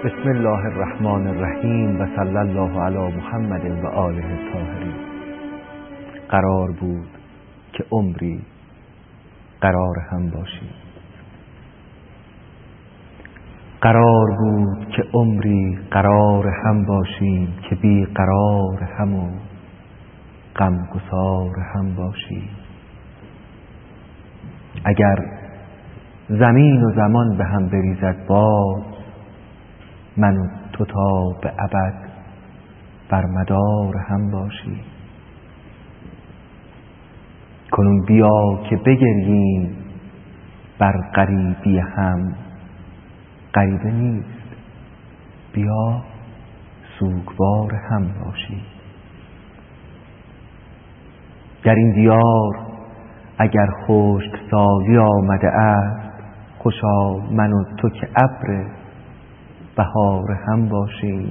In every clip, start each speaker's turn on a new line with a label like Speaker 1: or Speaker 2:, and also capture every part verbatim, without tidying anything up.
Speaker 1: بسم الله الرحمن الرحیم و صلی الله علی محمد و آله الطاهرین. قرار بود که عمری قرار هم باشیم، قرار بود که عمری قرار هم باشیم، که بی قرار هم و غمگسار هم باشیم. اگر زمین و زمان به هم بریزد باز، من و تو تا به ابد بر مدار هم باشیم. کنون بیا که بگرییم بر غریبی هم، غریبه نیست، بیا سوگوار هم باشیم. در این دیار اگر خشکسالی آمده است، خوشا من و تو که ابر بهار هم باشیم.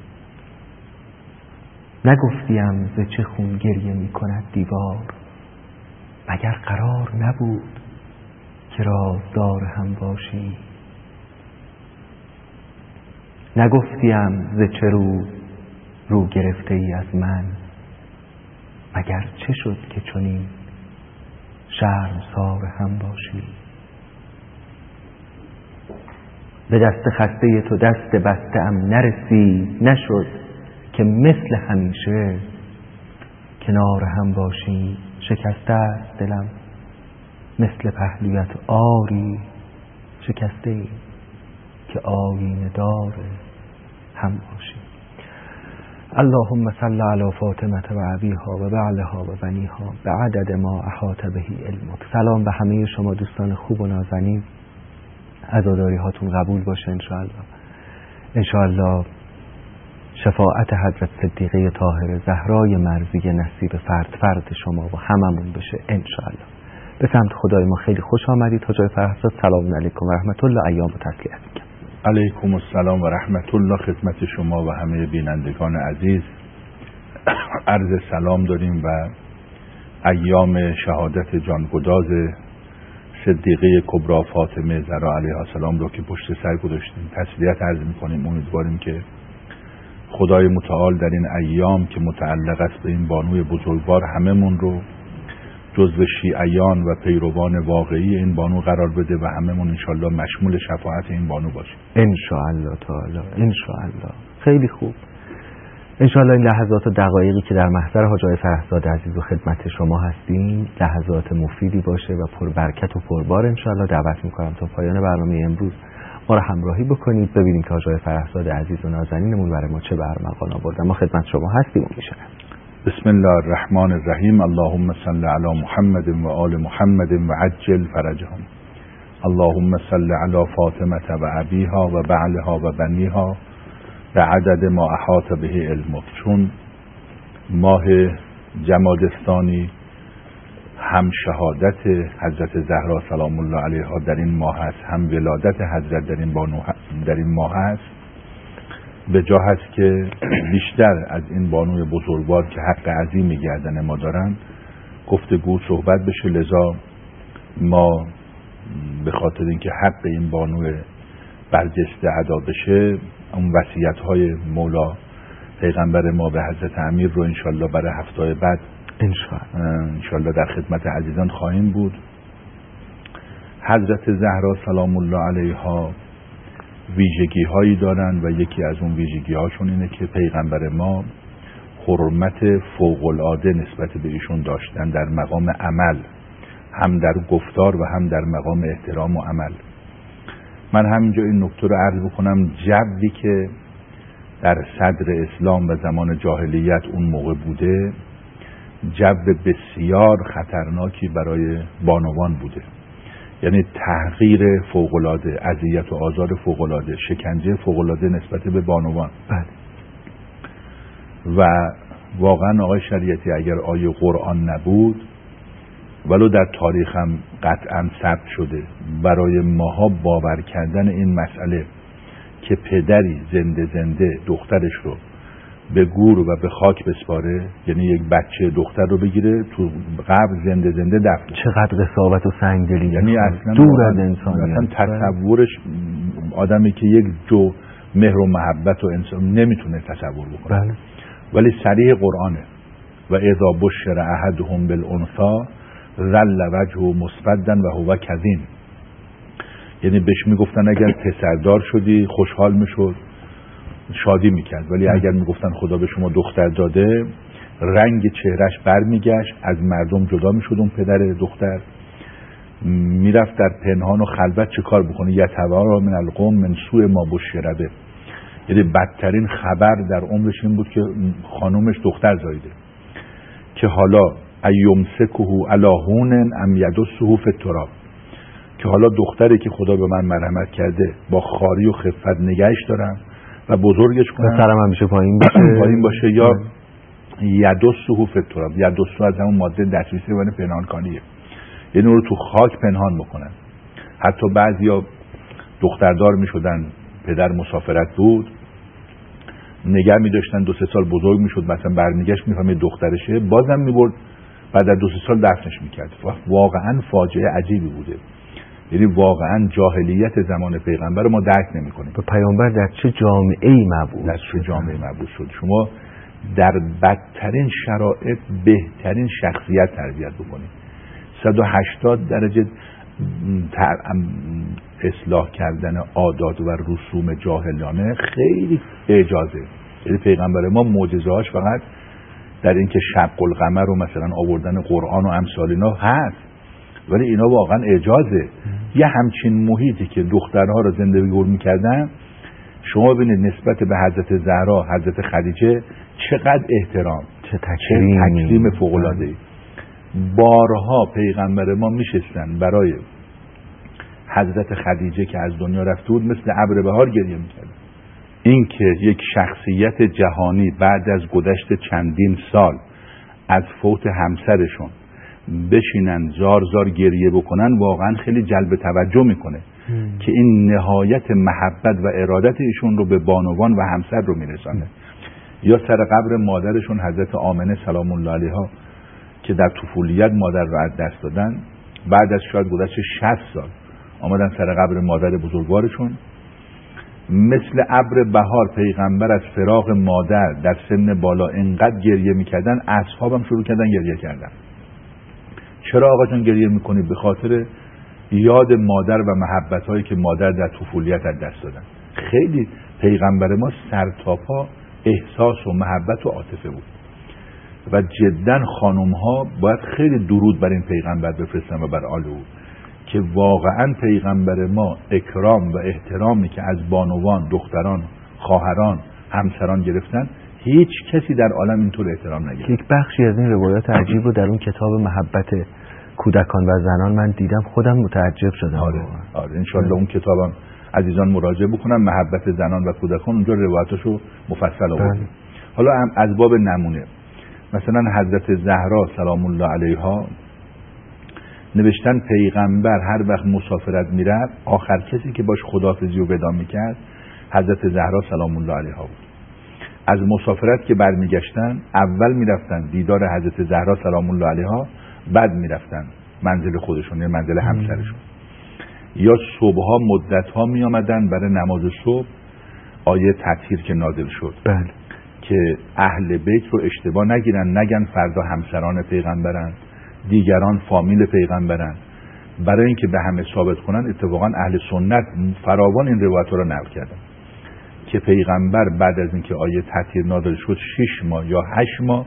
Speaker 1: نگفتیم ز چه خون گریه می کند دیوار، مگر قرار نبود که رازدار هم باشیم. نگفتیم ز چه رو رو گرفته ای از من، مگر چه شد که چنین شرمسار هم باشیم. به دست خسته تو دست بسته ام نرسید، نشد که مثل همیشه کنار هم باشیم. شکسته است دلم مثل پهلویت آری، شکسته ای که آیینه دار هم باشیم. اللهم صل علی فاطمه و ابیها و بعلها و بنیها به عدد ما احاط بهی علمک. سلام به همه شما دوستان خوب و نازنین. عزاداری هاتون قبول باشه انشاءالله. انشاءالله شفاعت حضرت صدیقه طاهره زهرای مرضی نصیب فرد فرد شما و هممون بشه انشاءالله. به سمت خدای ما خیلی خوش آمدید. حاج آقای فرهزاد سلام علیکم و رحمت الله. ایام و تسلیت میگم.
Speaker 2: علیکم السلام و رحمت الله خدمت شما و همه بینندگان عزیز. عرض سلام داریم و ایام شهادت جانگداز صدیقه کبری فاطمه زهرا علیها السلام رو که پشت سر گذاشتیم تسلیت عرض می‌کنیم. امیدواریم که خدای متعال در این ایام که متعلق است به این بانوی بزرگوار هممون رو جزو شیعیان و پیروان واقعی این بانو قرار بده و هممون انشالله مشمول شفاعت این بانو باشیم
Speaker 1: انشاءالله تعالی. انشاءالله. خیلی خوب. انشاءالله این لحظات و دقایقی که در محضر حاج آقای فرهزاد عزیز و خدمت شما هستیم لحظات مفیدی باشه و پربرکت و پربار. انشاءالله دعوت میکنم تا پایان برنامه امروز ما را همراهی بکنید، ببینیم که حاج آقای فرهزاد عزیز و نازنینمون برای ما چه برمغان آوردن. ما خدمت شما هستیم و میشنویم.
Speaker 2: بسم الله الرحمن الرحیم. اللهم صل علی محمد و آل محمد و عجل فرجهم. اللهم صل علی فاطمه و ابیها و بعلها و بنیها به عدد ما احاط به علمک. چون ماه جمادستانی هم شهادت حضرت زهرا سلام الله علیها در این ماه است، هم ولادت حضرت در این بانو در این ماه است، به جا هست که بیشتر از این بانوی بزرگوار که حق عظیمی گردن ما دارن گفتگو صحبت بشه. لذا ما به خاطر اینکه حق این بانوی برجسته ادا بشه اون وصیت‌های مولا پیغمبر ما به حضرت امیر رو انشالله برای هفته بعد انشالله انشالله در خدمت عزیزان خواهیم بود. حضرت زهرا سلام الله علیها ویژگی هایی دارن و یکی از اون ویژگی هاشون اینه که پیغمبر ما حرمت فوق العاده نسبت به ایشون داشتن در مقام عمل، هم در گفتار و هم در مقام احترام و عمل. من همینجا این نکته رو عرض بکنم، جوی که در صدر اسلام و زمان جاهلیت اون موقع بوده جو بسیار خطرناکی برای بانوان بوده. یعنی تحقیر فوق‌العاده، اذیت و آزار فوق‌العاده، شکنجه فوق‌العاده نسبت به بانوان.
Speaker 1: بله.
Speaker 2: و واقعا آقای شریعتی اگر آیه قرآن نبود ولو در تاریخ هم قطعا ثبت شده، برای ماها باور کردن این مسئله که پدری زنده زنده دخترش رو به گور و به خاک بسپاره، یعنی یک بچه دختر رو بگیره تو قبر زنده زنده دفن،
Speaker 1: چقدر قساوت و سنگدلی،
Speaker 2: یعنی اصلا
Speaker 1: دور از انسانیت.
Speaker 2: اصلا تصورش آدمی که یک جو مهر و محبت و انسان نمیتونه تصور بکنه.
Speaker 1: بله.
Speaker 2: ولی صریح قرآنه و اذا بشر احدهم بالانثى ظل وجهه مسودا و هو کظیم. یعنی بهش میگفتن اگر پسردار شدی خوشحال میشد، شادی میکرد، ولی اگر میگفتن خدا به شما دختر داده رنگ چهرش برمیگشت، از مردم جدا میشد. اون پدر دختر میرفت در پنهان و خلوت چه کار بکنه؟ یتوارا من القوم من سوء ما بشر به. یعنی بدترین خبر در عمرش این بود که خانومش دختر زایده، که حالا ایمسکه علی هون ام یدسه فی التراب، که حالا دختری که خدا به من مرحمت کرده با خاری و خفت نگهش دارم و بزرگش کنم،
Speaker 1: سرم همیشه پایین باشه
Speaker 2: پایین باشه یا یدسه فی التراب. یدسه از همون ماده دستویسی و پنهانکاریه، یعنی رو تو خاک پنهان بکنن. حتی بعضیا دختردار می شدن، پدر مسافرت بود، نگه می داشتن، دو سه سال بزرگ می شد، مثلا برمیگشت می فهمید دخترشه، بازم می برد، بعد از دو سه سال دفنش می کرد. واقعا فاجعه عجیبی بوده. یعنی واقعا جاهلیت زمان پیغمبر ما درک نمی کنیم.
Speaker 1: به پیامبر در چه جامعه‌ای مبعوث
Speaker 2: در چه جامعه‌ای مبعوث شد؟ شما در بدترین شرایط بهترین شخصیت تربیت بکنید. صد و هشتاد درجه اصلاح کردن عادات و رسوم جاهلانه خیلی اعجازه. یعنی پیغمبر ما معجزه‌هاش فقط در این که شق القمر و مثلا آوردن قرآن و امثال اینا هست، ولی اینا واقعا اعجازه. یه همچین محیطی که دخترها رو زندگی گور میکردن، شما ببینید نسبت به حضرت زهرا، حضرت خدیجه چقدر احترام،
Speaker 1: چه تکریم,
Speaker 2: چه تکریم فوق‌العاده‌ای. بارها پیغمبر ما میشستن برای حضرت خدیجه که از دنیا رفته بود مثل ابر بهار گریه میکرد. این که یک شخصیت جهانی بعد از گذشت چندین سال از فوت همسرشون بشینن زار زار گریه بکنن واقعا خیلی جلب توجه میکنه هم. که این نهایت محبت و ارادت ایشون رو به بانوان و همسر رو میرسانه. یا سر قبر مادرشون حضرت آمنه سلام الله علیها که در طفولیت مادر رو از دست دادن، بعد از شاید گذشت شصت سال آمدن سر قبر مادر بزرگوارشون، مثل ابر بهار پیغمبر از فراق مادر در سن بالا انقدر گریه میکردن، اصحابم شروع کردن گریه کردن. چرا آقا جان گریه میکنی؟ به خاطر یاد مادر و محبت‌هایی که مادر در طفولیت از دست دادن. خیلی پیغمبر ما سرتاپا احساس و محبت و عاطفه بود و جدا خانم‌ها باید خیلی درود بر این پیغمبر بفرستن و بر آل او، که واقعا پیغمبر ما اکرام و احترامی که از بانوان، دختران، خواهران، همسران گرفتن، هیچ کسی در عالم اینطور احترام نگرفت.
Speaker 1: یک بخشی از این روایات عجیب رو در اون کتاب محبت کودکان و زنان من دیدم، خودم متعجب شدم.
Speaker 2: آره آره انشالله اون کتابم عزیزان مراجعه بکنن، محبت زنان و کودکان، اونجا روایاتشو مفصل آورده. حالا هم از باب نمونه، مثلا حضرت زهرا سلام الله علیها نوشتن پیغمبر هر وقت مسافرت میرفت آخر کسی که باش خداحافظی و وداع میکرد حضرت زهرا سلام الله علیها بود. از مسافرت که برمیگشتن اول میرفتن دیدار حضرت زهرا سلام الله علیها، بعد میرفتن منزل خودشون یا منزل همسرشون. یا صبحها مدتها میامدن برای نماز صبح، آیه تطهیر که نازل شد
Speaker 1: بله.
Speaker 2: که اهل بیت رو اشتباه نگیرن، نگن فردا همسران پیغمبرن، دیگران فامیل پیغمبرن، برای اینکه به همه ثابت کنن. اتفاقا اهل سنت فراوان این روایت رو نقل کردن که پیغمبر بعد از اینکه آیه تطهیر نازل شد شش ماه یا هشت ماه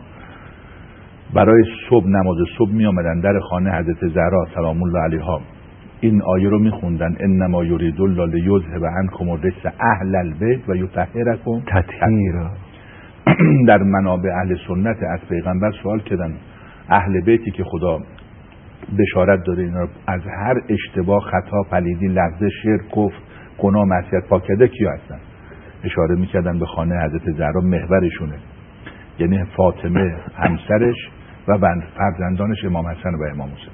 Speaker 2: برای صبح نماز صبح می آمدن در خانه حضرت زهرا سلام الله علیها، این آیه رو می خوندن انما یرید الله لیذهب عنکم الرجس اهل البیت و یطهرکم
Speaker 1: تطهیرا.
Speaker 2: در منابع اهل سنت از پیغمبر سوال کردن اهل بیتی که خدا بشارت داده اینا از هر اشتباه، خطا، پلیدی، لغزش، شرک، کفر، گناه، معصیت پاک کرده کیا هستن؟ اشاره میکردن به خانه حضرت زهرا، محورشونه، یعنی فاطمه همسرش و فرزندانش امام حسن و امام حسین.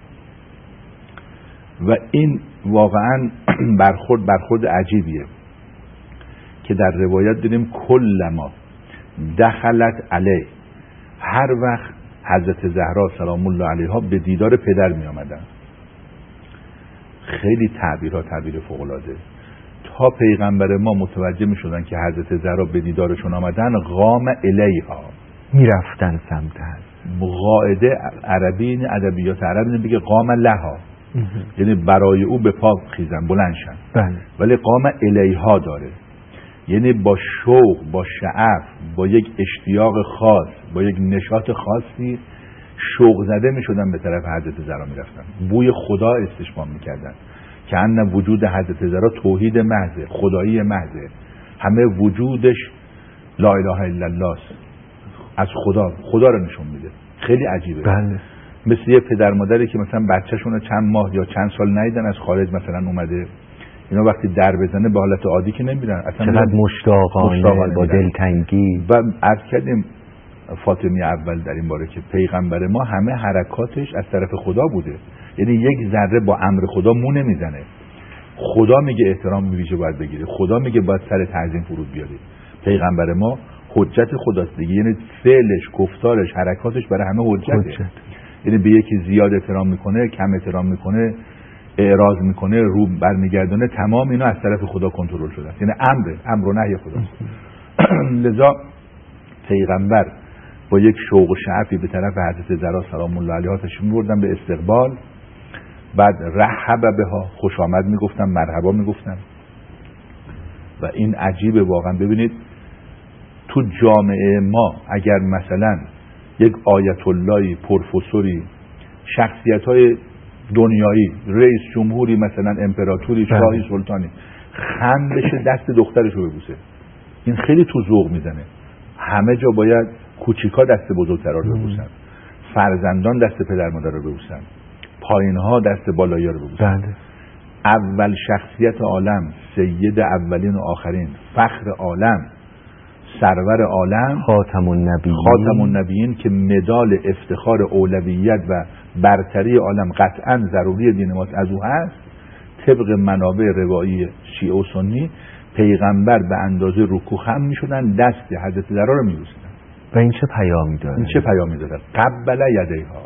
Speaker 2: و این واقعا برخورد برخورد عجیبیه که در روایت دیدیم کلما دخلت علیه، هر وقت حضرت زهرا سلام الله علیها به دیدار پدر می آمدن. خیلی تعبیرها تعبیر فوق العاده، بعدها پیغمبر ما متوجه می شدن که حضرت زهرا به دیدارشون آمدن، قام الیها،
Speaker 1: میرفتن سمتش.
Speaker 2: قاعده عربی، این ادبیات عربی میگه قام لها، یعنی برای او به پا خیزن، بلند شن.
Speaker 1: بله.
Speaker 2: ولی قام الیها داره، یعنی با شوق، با شعف، با یک اشتیاق خاص، با یک نشاط خاصی شوق زده می شدن به طرف حضرت زهرا می رفتن، بوی خدا استشمام می کردن که ان وجود حضرت زهرا توحید محضه، خدایی محضه، همه وجودش لا اله الا الله است، از خدا خدا رو نشون میده. خیلی عجیبه.
Speaker 1: بله.
Speaker 2: مثل یه پدر مادری که مثلا بچه‌شون رو چند ماه یا چند سال ندیدن، از خارج مثلا اومده، اینا وقتی در بزنه به حالت عادی که نمیرن، اصلا
Speaker 1: چقدر مشتاقانه، با دلتنگی.
Speaker 2: و عرض کردیم فاطمی اول در این باره که پیغمبر ما همه حرکاتش از طرف خدا بوده، یعنی یک ذره با امر خدا مو نمیزنه. خدا میگه احترام ویژه باید بگیره، خدا میگه باید سر تعظیم فرود بیاری. پیغمبر ما حجت خداست دیگه، یعنی فعلش، گفتارش، حرکاتش برای همه حجته. حجت. یعنی به یکی زیاد احترام میکنه، کم احترام میکنه، اعراض میکنه، رو برمیگردونه، تمام اینا از طرف خدا کنترل شده است، یعنی امر امر و نهی خداست. لذا پیغمبر با یک شوق و شعفی به طرف حضرت زهرا سلام الله علیها تشریف می‌بردن به استقبال، بعد رحب بها، خوش آمد میگفتن، مرحبا میگفتن. و این عجیبه واقعا. ببینید تو جامعه ما اگر مثلا یک آیت اللهی، پروفسوری، شخصیت‌های دنیایی، رئیس جمهوری، مثلا امپراتوری، شاهی، سلطانی، خم بشه دست دخترشو ببوسه، این خیلی تو ذوق میزنه. همه جا باید کوچیکا دست بزرگترا رو ببوسن، فرزندان دست پدر مادر رو ببوسن، پایینها دست بالایی رو ببوسن. بله. اول شخصیت عالم، سید اولین و آخرین، فخر عالم، سرور عالم،
Speaker 1: خاتم النبیین،
Speaker 2: خاتم النبیین که مدال افتخار اولویت و برتری عالم قطعا ضروری دین ماست از او هست، طبق منابع روایی شیعه و سنی پیغمبر به اندازه رکوع خم میشدن، دست حضرت زهرا رو میبوسیدن.
Speaker 1: و این چه پیامی داره؟
Speaker 2: این چه پیامی داره؟ قبل یدیها.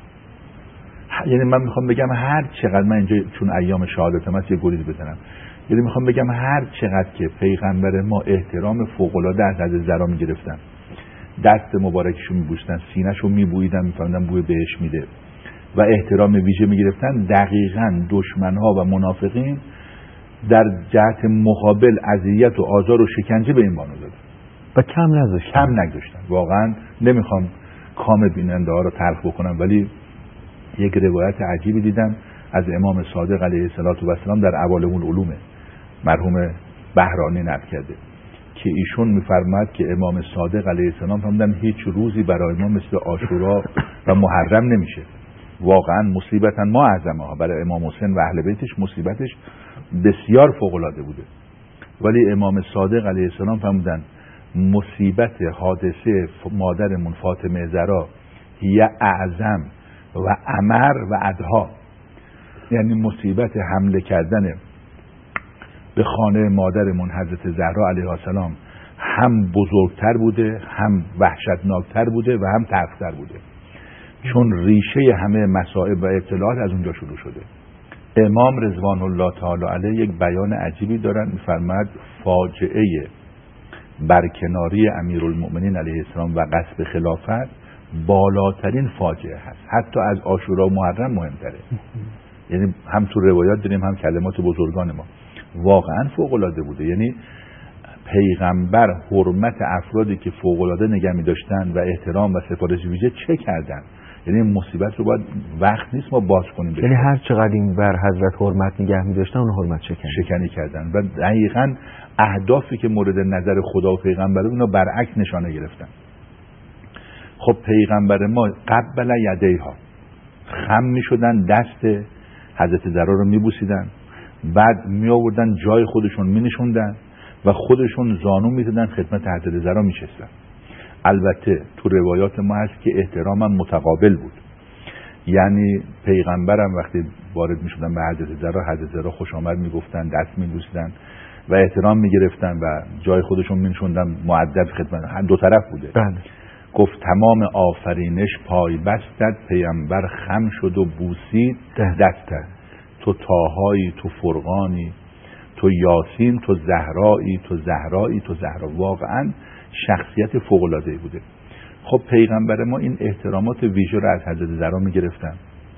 Speaker 2: یعنی من میخوام بگم هر چقدر، من اینجا چون ایام شهادتم هست یه گریز بزنم، یعنی میخوام بگم هر چقدر که پیغمبر ما احترام فوق العاده از حضرت زهرا میگرفتن، دست مبارکشو میبوسیدن، سینه‌شو میبوییدن، میفهمیدن بوی بهش میده و احترام ویژه میگرفتن، دقیقاً دشمنها و منافقین در جهت مقابل اذیت و آزار و شکنجه به این بانو دادن
Speaker 1: و کم نذاشتن.
Speaker 2: کم نگذاشتن. واقعا نمیخوام کام بیننده ها رو تلخ بکنم، ولی یک روایت عجیبی دیدم از امام صادق علیه السلام در اوالم العلوم مرحوم بهرانی نقل کرده که ایشون میفرماد که امام صادق علیه السلام فرمودن هیچ روزی برای ما مثل عاشورا و محرم نمیشه. واقعا مصیبتا ما اعظمها، برای امام حسین و اهل بیتش مصیبتش بسیار فوق العاده بوده، ولی امام صادق علیه السلام فرمودن مصیبت حادثه مادرمون فاطمه زهرا هی اعظم و امر و ادها، یعنی مصیبت حمله کردن به خانه مادرمون حضرت زهرا علیها السلام هم بزرگتر بوده، هم وحشتناکتر بوده و هم تلختر بوده، چون ریشه همه مصائب و ابتلاعات از اونجا شروع شده. امام رضوان الله تعالی علیه یک بیان عجیبی دارن، میفرماد فاجعه برکناری امیرالمؤمنین علیه السلام و غصب خلافت بالاترین فاجعه هست، حتی از عاشورا و محرم مهمتره. یعنی هم تو روایات داریم هم کلمات بزرگان ما، واقعا فوق العاده بوده. یعنی پیغمبر حرمت افرادی که فوق العاده نگه می داشتن و احترام و سفارش ویژه چه کردن، یعنی این مصیبت رو باید وقت نیست ما باز کنیم.
Speaker 1: یعنی هر چقدر این بر حضرت حرمت نگه می داشتن اون حرمت شکنی
Speaker 2: شکنی کردن و دقیقاً اهدافی که مورد نظر خدا و پیغمبر اونا برعکس نشانه گرفتن. خب پیغمبر ما قبل یدیها خم می شدن، دست حضرت زهرا رو می بوسیدن، بعد می آوردن جای خودشون می نشوندن و خودشون زانو می زدن خدمت حضرت زهرا می شستن. البته تو روایات ما هست که احترامم متقابل بود، یعنی پیغمبرم وقتی وارد می شدن به حضرت زهرا، حضرت زهرا خوش آمد می گفتن، دست می بوسیدن و احترام می گرفتن و جای خودشون می نشوندن، مؤدب خدمت، دو طرف بوده.
Speaker 1: بله.
Speaker 2: گفت تمام آفرینش پای بستد، پیامبر خم شد و بوسید دستت. تو تاهایی، تو فرقانی، تو تو یاسین، تو زهرایی، تو زهرایی، تو زهرا. واقعا شخصیت فوق‌العاده‌ای بوده. خب پیغمبر ما این احترامات ویژه رو از حضرت زهرا می‌گرفتن.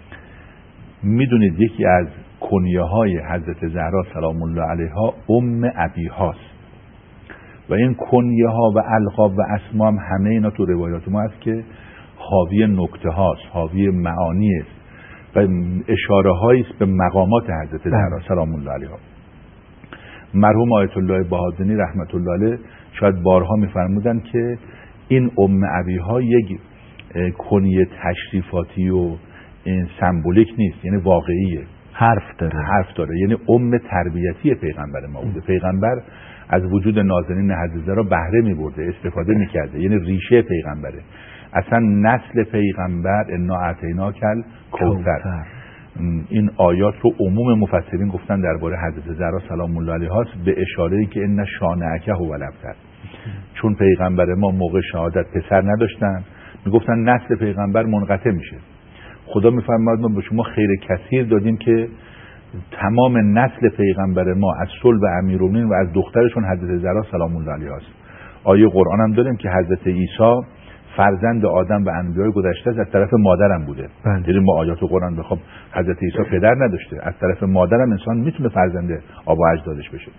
Speaker 2: میدونید یکی از کنیه‌های حضرت زهرا سلام الله علیها ام ابیهاست و این کنیه‌ها و القاب و اسما هم همه اینا تو روایات ما هست که حاوی نکته هاست، حاوی معانی است و اشاره هایی است به مقامات حضرت زهرا سلام الله علیها. مرحوم آیت الله بهادنی رحمت الله علیه شاید بارها می‌فرمودند که این ام ابیها یک کنیه تشریفاتی و این سمبولیک نیست، یعنی واقعیه،
Speaker 1: حرف داره
Speaker 2: حرف داره یعنی ام تربیتی پیغمبر ما بوده. پیغمبر از وجود نازنین حضرت زهرا بهره می‌برده، استفاده می‌کرده، یعنی ریشه پیغمبره. اصلا نسل پیغمبر انا اعطیناکل کوثر. این آیات رو عموم مفسرین گفتن درباره حضرت زهرا سلام الله علیها به اشاره‌ای که ان شانئک هو الابتر، چون پیغمبر ما موقع شهادت پسر نداشتن، میگفتن نسل پیغمبر منقطع میشه. خدا میفرماد ما به شما خیر کثیر دادیم که تمام نسل پیغمبر ما از صلب امیرالمومنین و از دخترشون حضرت زهرا سلام الله علیها است. آیه قرآن هم داریم که حضرت عیسی فرزند آدم و انبیای گذشته از طرف مادرم بوده. یعنی ما آیات قرآن بخوام حضرت عیسی پدر نداشته، از طرف مادرم انسان میتونه فرزند آب و اجدادش بشه.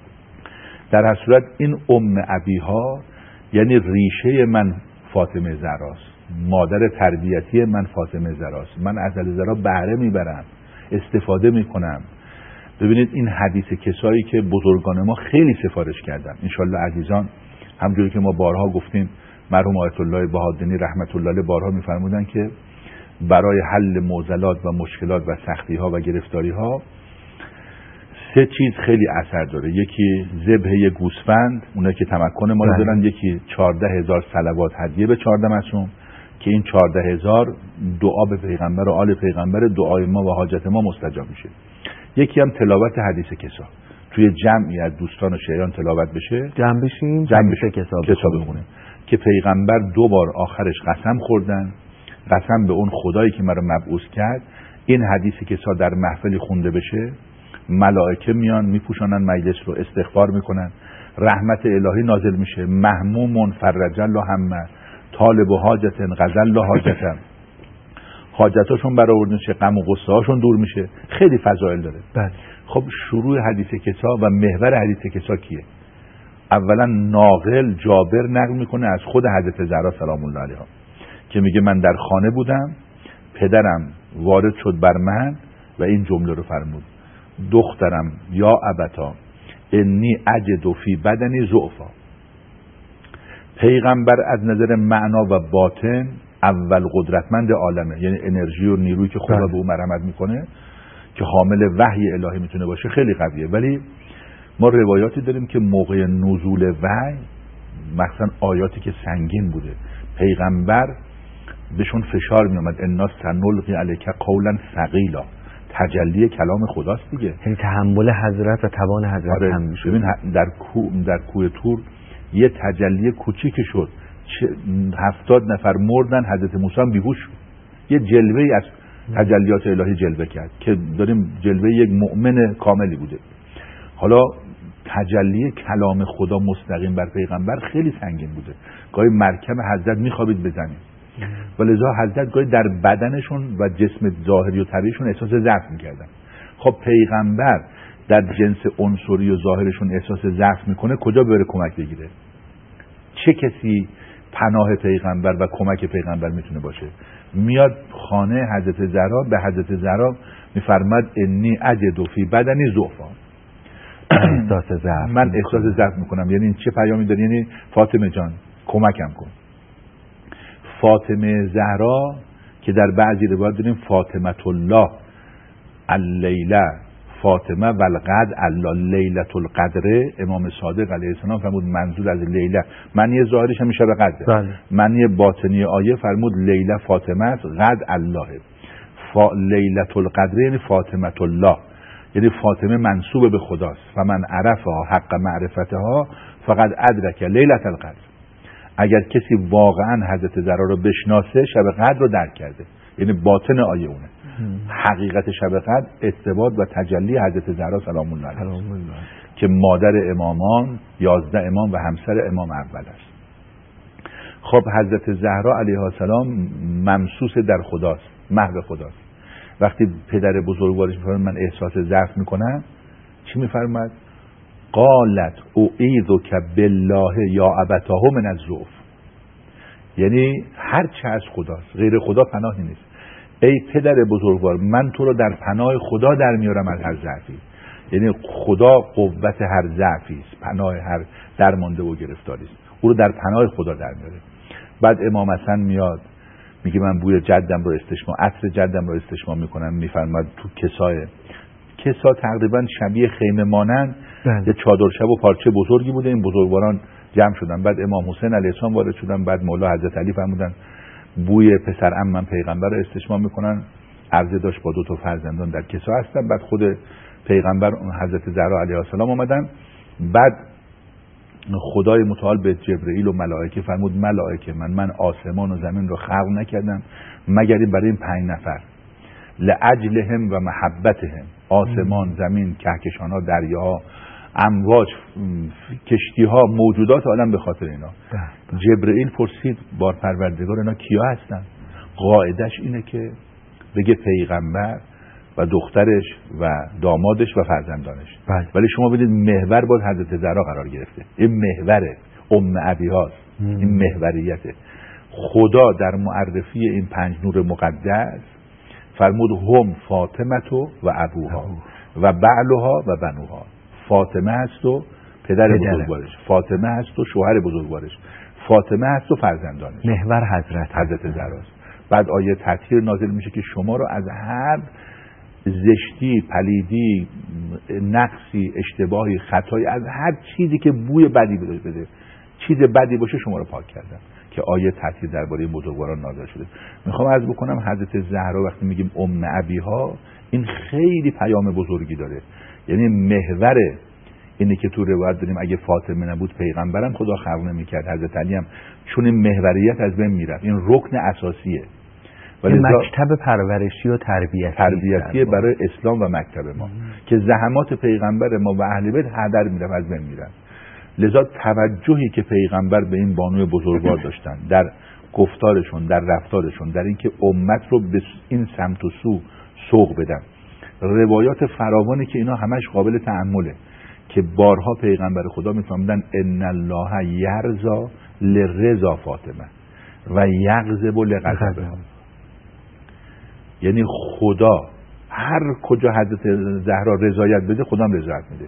Speaker 2: در هر صورت این ام ابیها یعنی ریشه من فاطمه زهراست، مادر تربیتی من فاطمه زهراست. من از حضرت زهرا بهره میبرم، استفاده میکنم. ببینید این حدیث کسایی که بزرگان ما خیلی سفارش کردن. انشالله عزیزان همونجوری که ما بارها گفتیم، مرحوم آیت الله بهادنی رحمت الله علیه بارها میفرمودن که برای حل معضلات و مشکلات و سختی ها و گرفتاری ها سه چیز خیلی اثر داره. یکی ذبح گوسفند، اونایی که تمکن ما رو دارن. یکی چهارده هزار صلوات هدیه به چهارده معصوم که این چهارده هزار دعا به پیغمبر و آل پیغمبر، دعای ما و حاجت ما مستجاب میشه. یکی هم تلاوت حدیث کسا، توی جمعی از دوستان و شیعان تلاوت بشه،
Speaker 1: جمع بشیم
Speaker 2: جمع بشه کسا بخونه که پیغمبر دو بار آخرش قسم خوردن، قسم به اون خدایی که مرا مبعوث کرد این حدیثی کسا در محفلی خونده بشه، ملائکه میان میپوشانن مجلس رو، استغفار میکنن، رحمت الهی نازل میشه، محمومون فرج الله همه طالب و حاجت غزل الله حاجتم، حاجتاشون برآورده میشه، غم و غصه هاشون دور میشه. خیلی فضایل داره.
Speaker 1: بله.
Speaker 2: خب شروع حدیث کسا و محور حدیث کسا کیه؟ اولا ناقل جابر نقل میکنه از خود حضرت زهرا سلام الله علیها که میگه من در خانه بودم، پدرم وارد شد بر من و این جمله رو فرمود: دخترم یا ابتا انی اجد فی بدنی ضعفا. پیغمبر از نظر معنا و باطن اول قدرتمند عالمه، یعنی انرژی و نیرویی که خدا به او مرحمت میکنه که حامل وحی الهی میتونه باشه خیلی قویه. ولی ما روایاتی داریم که موقع نزول وحی مثلا آیاتی که سنگین بوده، پیغمبر بهشون فشار میامد انا سنلقی علیک قولا ثقیلا، تجلی کلام خداست دیگه،
Speaker 1: یعنی تحمل حضرت و توان حضرت
Speaker 2: آره.
Speaker 1: هم میشه.
Speaker 2: ببین در کو در کوه طور یه تجلی کوچیک شد، هفتاد نفر مردن، حضرت موسی هم بیهوش شد. یه جلوه ای از تجلیات الهی جلوه کرد که داریم جلوه یک مؤمن کاملی بوده. حالا تجلی کلام خدا مستقیم بر پیغمبر خیلی سنگین بوده، گاهی مرکب حضرت میخوابید بزنید و لذا حضرت گاهی در بدنشون و جسم ظاهری و طبیعیشون احساس ضعف میکردن. خب پیغمبر در جنس عنصری و ظاهرشون احساس ضعف میکنه، کجا بره کمک بگیره؟ چه کسی پناه پیغمبر و کمک پیغمبر میتونه باشه؟ میاد خانه حضرت زهرا، به حضرت زهرا میفرماد انی اجد فی بدنی ضعفا،
Speaker 1: احساس ضعف
Speaker 2: من احساس ضعف میکنم. یعنی چه پیامی داره؟ یعنی فاطمه جان کمکم کن. فاطمه زهرا که در بعضی روایات داریم فاطمه الله اللیله فاطمه و القدر الله لیلة القدر، امام صادق علیه السلام فرمود منظور از لیله معنی ظاهریش هم شب قدره، معنی باطنی آیه فرمود لیله فاطمه است، قدر الله. فا لیلة القدر یعنی فاطمه الله، یعنی فاطمه منسوب به خداست. فمن عرفها حق معرفتها فقد ادرک لیلة القدر. اگر کسی واقعا حضرت زهرا رو بشناسه شب قدر رو درک کرده، یعنی باطن آیه اونه. حقیقت شب قدر استباد و تجلی حضرت زهرا سلام الله علیها که مادر امامان، یازده امام و همسر امام اول است. خب حضرت زهرا علیها السلام ممسوس در خداست، محو خداست. وقتی پدر بزرگوارش میفرماید من احساس ضعف میکنم، چی میفرماید؟ قالت اعیذک بالله یا ابتاه من الضعف، یعنی هر چه از خداست، غیر خدا پناهی نیست. ای پدر بزرگوار، من تو رو در پناه خدا در میارم از هر ضعفی. یعنی خدا قوت هر ضعفی است، پناه هر درمانده و گرفتاری است، او رو در پناه خدا در میاره. بعد امام حسن میاد میگه من بوی جدم رو استشمام، عطر جدم رو استشمام میکنم، میفرماد تو کسای کسا تقریبا شبیه خیمه مانند یه چادر شب و پارچه بزرگی بوده. این بزرگواران جمع شدن، بعد امام حسین علیه السلام وارد شدن، بعد مولا حضرت علی فرمودن بوی پسر عمم پیغمبر رو استشمام میکنن. عرضه داشت با دو تا فرزندان در کسا هستن. بعد خود پیغمبر حضرت زهرا علیه السلام اومدن. بعد خدای متعال به جبرئیل و ملائکه فرمود ملائکه من من آسمان و زمین رو خلق نکردم مگر برای این پنج نفر، لاجلهم و محبتهم، آسمان، زمین، کهکشان‌ها، دریاها، امواج، کشتی‌ها، موجودات عالم به خاطر اینا. جبرئیل پرسید بار پروردگار اینا کیا هستن؟ قاعدش اینه که بگه پیغمبر و دخترش و دامادش و فرزندانش. بله. ولی شما بدید محور باز حضرت زهرا قرار گرفته. این محوره، ام ابی هاست. این محوریته. خدا در معرفی این پنج نور مقدس فرمود هم فاطمه و ابوها و بعلها و بنوها. فاطمه هست و پدر بزرگوارش، فاطمه هست و شوهر بزرگوارش، فاطمه هست و فرزندانش.
Speaker 1: محور حضرت
Speaker 2: حضرت زهراست. بعد آیه تطهیر نازل میشه که شما رو از هر زشتی، پلیدی، نقصی، اشتباهی، خطایی، از هر چیزی که بوی بدی بده، چیز بدی باشه شما رو پاک کردم، که آیه تطهیر درباره بزرگواران نازل شده. میخوام عرض بکنم حضرت زهرا وقتی میگیم ام ابیها، این خیلی پیام بزرگی داره. یعنی محور اینه که تو روایت داریم اگه فاطمه نبود پیغمبرم خدا خلق نمی‌کرد، حضرت علی هم، چون این محوریت از بین میرفت. این رکن اساسیه.
Speaker 1: ولی مکتب پرورشی و تربیتی
Speaker 2: تربیتی برای اسلام و مکتب ما ام. که زحمات پیغمبر ما و اهل بیت هدر میرفت، از بین میرفت. لذا توجهی که پیغمبر به این بانوی بزرگوار داشتن در گفتارشون، در رفتارشون، در اینکه امت رو به این سمت و سو سوق بدن. روایات فراوانی که اینا همش قابل تأمله که بارها پیغمبر خدا میفهمیدن ان الله یرضا لرضا فاطمه و یغضب لغضبها. یعنی خدا هر کجا حضرت زهرا رضایت بده خدا هم رضایت میده.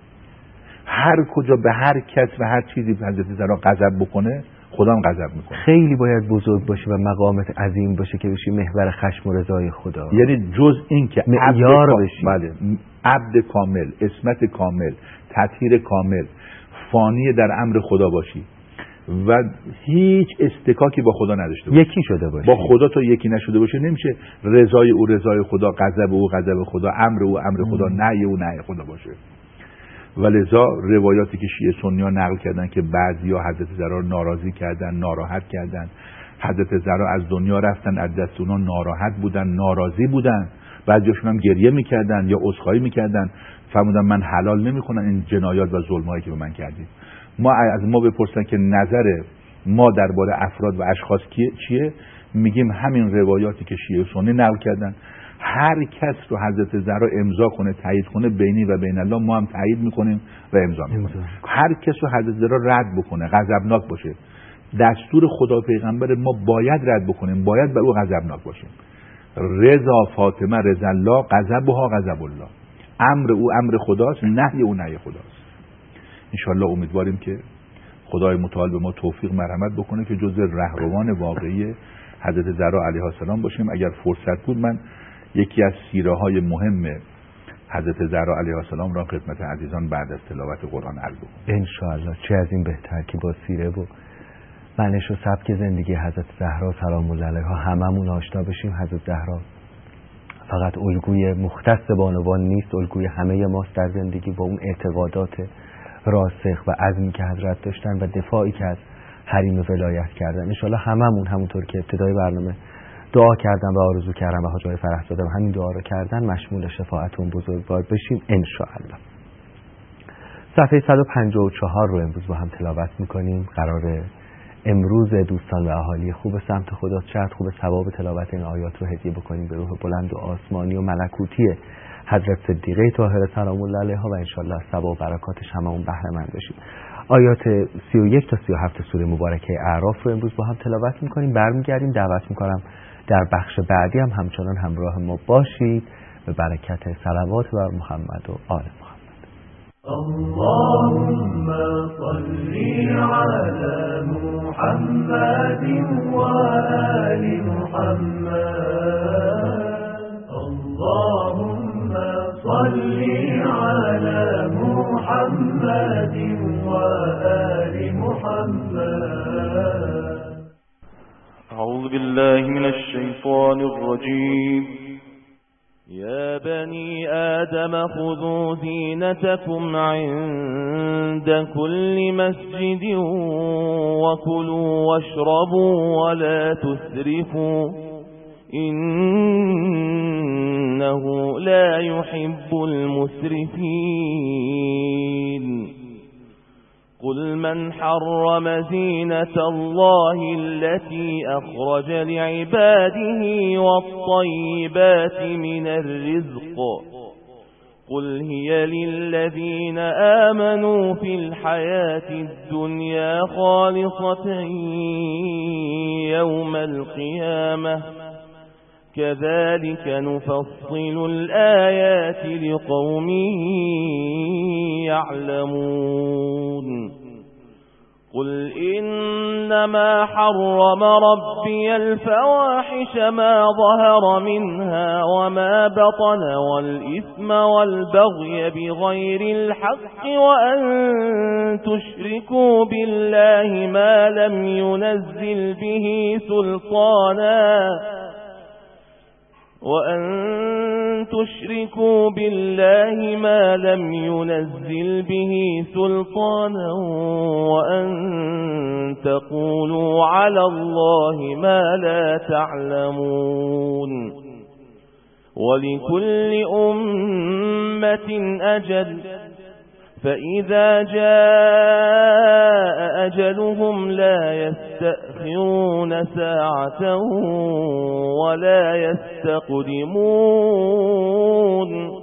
Speaker 2: هر کجا به هر کس و هر چیزی حضرت زهرا غضب بکنه خدا هم غضب میکنه.
Speaker 1: خیلی باید بزرگ باشه و مقامت عظیم باشه که بشی محور خشم و رضای خدا.
Speaker 2: یعنی جز این که
Speaker 1: معیار بشی،
Speaker 2: بله، عبد کامل، عصمت کامل، تطهیر کامل، فانی در امر خدا باشی و هیچ استکاکی با خدا نداشته باشی،
Speaker 1: یکی شده باشی
Speaker 2: با خدا. تو یکی نشده باشه نمیشه رضای او رضای خدا، غضب او غضب خدا، امر او امر خدا، نهی او نهی خدا باشه. ولذا روایاتی که شیعه سنی‌ها نقل کردن که بعضیا حضرت زهرا رو ناراضی کردن، ناراحت کردن، حضرت زهرا از دنیا رفتن، از دست اونها ناراحت بودن، ناراضی بودن، بعضیاشون هم گریه میکردن یا عذرخواهی میکردن، فرمودن من حلال نمیکنم این جنایات و ظلمایی که به من کردید. ما از ما بپرسن که نظر ما درباره افراد و اشخاص چیه، میگیم همین روایاتی که شیعه سنی نقل کردن. هر کس رو حضرت زهرا امضا کنه، تایید کنه، بینی و بین الله ما هم تایید میکنیم و امضا میکنیم. هر کس رو حضرت زهرا رد بکنه، غضبناک باشه، دستور خدا پیغمبر ما باید رد بکنیم، باید بر او غضبناک باشیم. رضا فاطمه رضا الله، غضبها غضب الله. امر او امر خداست، نهی او نهی خداست. انشالله امیدواریم که خدای متعال به ما توفیق مرحمت بکنه که جزء رهروان واقعی حضرت زهرا علیها السلام باشیم. اگر فرصت بود من یکی از سیره های مهم حضرت زهرا علیها السلام را خدمت عزیزان بعد از تلاوت قرآن عرض بکنم.
Speaker 1: ان شاء الله. چه از این بهتر که با سیره و منش و سبک زندگی حضرت زهرا سلام الله علیها هممون آشنا بشیم. حضرت زهرا فقط الگوی مختص بانوان نیست، الگوی همه ماست در زندگی، با اون اعتقادات راسخ و عزمی که حضرت داشتن و دفاعی که از حریم ولایت کردن. ان شاء الله هممون همونطور که ابتدای برنامه دعا کردن و آرزو کردن و حاج آقای فرحزاده هم همین دعا رو کردن، مشمول شفاعت اون بزرگوار بشیم ان شاء الله. صفحه صد و پنجاه و چهار رو امروز با هم تلاوت میکنیم. قراره امروز دوستان و اهالی خوب سمت خدا چت خوب ثواب تلاوت این آیات رو هدیه بکنیم به روح بلند و آسمانی و ملکوتی حضرت صدیقه طاهره سلام الله علیها و ان شاء الله ثواب و برکاتش هممون بهره مند بشیم. آیات سی و یک تا سی و هفت سوره مبارکه اعراف رو امروز با هم تلاوت میکنیم. برمیگردیم. دعوت میکنم در بخش بعدی هم همچنان همراه ما باشید به برکت صلوات بر محمد و آل محمد.
Speaker 3: اللهم صل على محمد وآل محمد. اللهم صل على محمد وآل محمد.
Speaker 4: أعوذ بالله من الشيطان الرجيم. يا بني آدم خذوا زينتكم عند كل مسجد وكلوا واشربوا ولا تسرفوا إنه لا يحب المسرفين. قل من حرم زينة الله التي أخرج لعباده والطيبات من الرزق قل هي للذين آمنوا في الحياة الدنيا خالصة يوم القيامة كذلك نفصل الآيات لقوم يعلمون. قل إنما حرم ربي الفواحش ما ظهر منها وما بطن والإثم والبغي بغير الحق وأن تشركوا بالله ما لم ينزل به سلطانا وأن تشركوا بالله ما لم ينزل به سلطانا وأن تقولوا على الله ما لا تعلمون. ولكل أمة أجل فإذا جاء أجلهم لا يستأخرون ساعة ولا يستقدمون.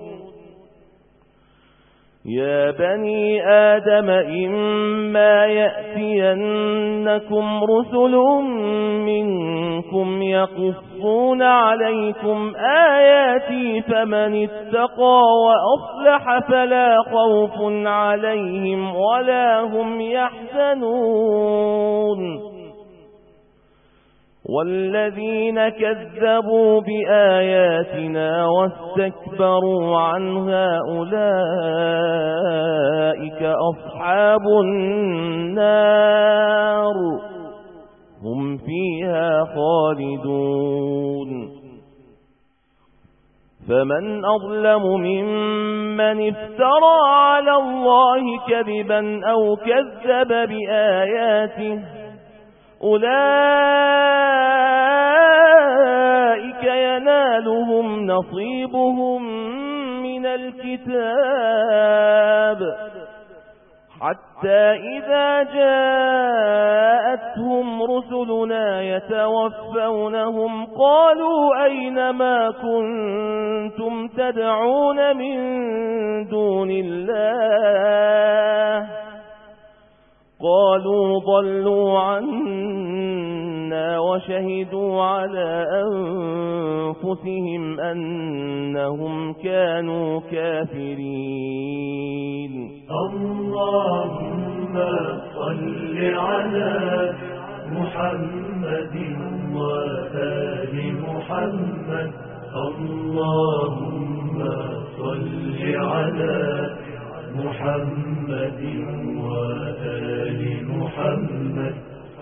Speaker 4: يا بني آدم إما يأتينكم رسل منكم يقصون عليكم آياتي فمن اتقى وأصلح فلا خوف عليهم ولا هم يحزنون. والذين كذبوا بآياتنا واستكبروا عنها أولئك أصحاب النار هم فيها خالدون. فمن أظلم ممن افترى على الله كذبا أو كذب بآياته أولئك ينالهم نصيبهم من الكتاب حتى إذا جاءتهم رسلنا يتوفونهم قالوا أين ما كنتم تدعون من دون الله قالوا ضلوا عنا وشهدوا على أنفسهم أنهم كانوا كافرين.
Speaker 3: اللهم صل على محمد وآل محمد. اللهم صل على محمد وآل محمد.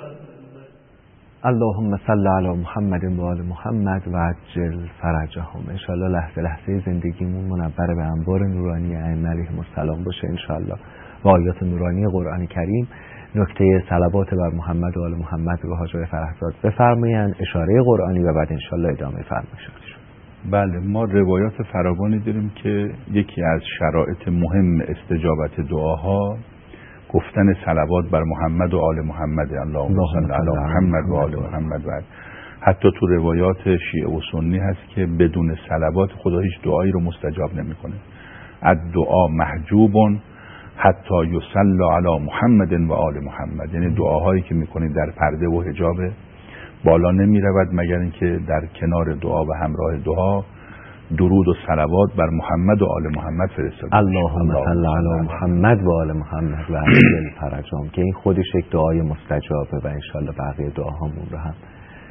Speaker 1: اللهم صل علی محمد و آل محمد و عجل فرجهم. انشاءالله لحظه لحظه زندگیمون منور به انوار نورانی ائمه علیهم السلام باشه انشاءالله و آیات نورانی قرآن کریم. نکته صلوات بر محمد و آل محمد رو حاج آقای فرهزاد بفرمایند، اشاره قرآنی و بعد انشالله ادامه فرمایشاتشون.
Speaker 2: بله، ما روایات فراوانی داریم که یکی از شرایط مهم استجابت دعاها گفتن صلوات بر محمد و آل محمد. اللهم صل علی محمد و آل محمد. و حتی تو روایات شیعه و سنی هست که بدون صلوات خدا هیچ دعایی رو مستجاب نمیکنه. الدعا محجوب حتی یصلی علی محمد و آل محمد، یعنی دعاهایی که میکنید در پرده و حجاب بالا نمی رود مگر اینکه در کنار دعا و همراه دعا درود و صلوات بر محمد و آل محمد فرستاده.
Speaker 1: اللهم صل علی محمد و آل محمد و عجل فرجهم، که این خودش یک دعای مستجابه و انشالله بقیه دعاهامون رو هم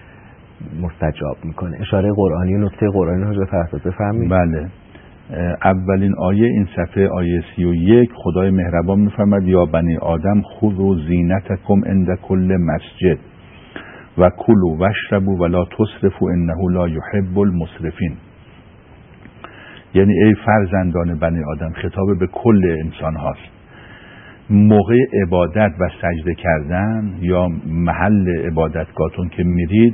Speaker 1: مستجاب میکنه. اشاره قرآنی، نکته قرآنی حاج فرهزاد بفرمایید.
Speaker 2: بله، اولین آیه این صفحه آیه سی و یک خدای مهربان میفرماید یا بنی آدم خذوا زینتکم عند کل مسجد و کلوا واشربوا ولا تسرفوا انه لا یحب المسرفین. یعنی ای فرزندان بنی آدم، خطاب به کل انسان هاست، موقع عبادت و سجده کردن یا محل عبادتگاهتون که میرید